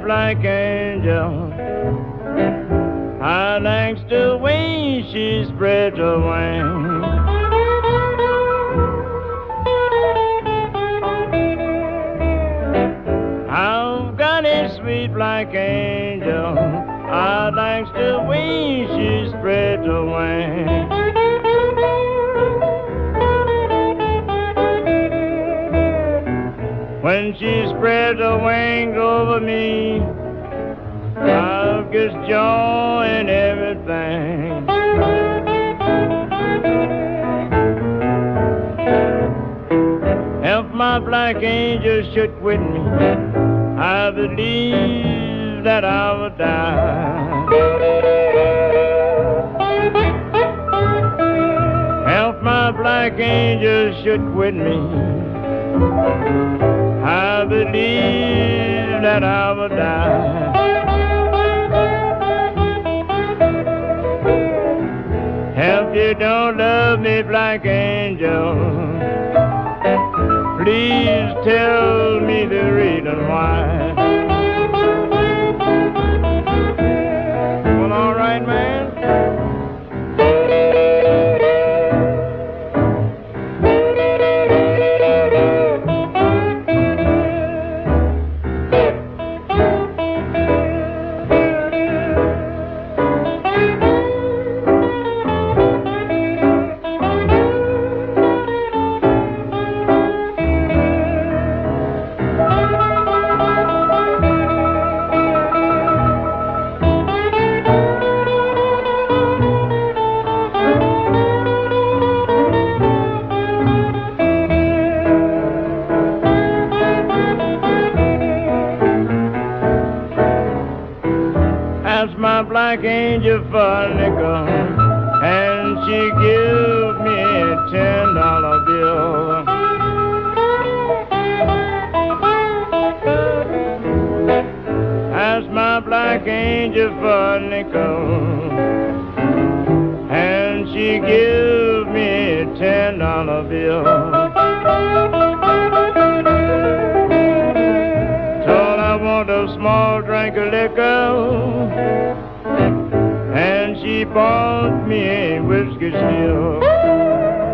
like angel. I likes the way she spreads her wings. I've got a sweet like angel. I likes the way she spreads her wings. When she spreads her wings over me, I've just joy in everything. If my black angel should quit me, I believe that I would die. If my black angel should quit me, I believe that I would die. If you don't love me, black angel, please tell me the reason why. Well, all right, man. Asked my black angel for a nickel, and she give me a $10 bill. Asked my black angel for a nickel, and she give me a $10 bill. Told I want a small drink of liquor, and she bought me a whiskey still.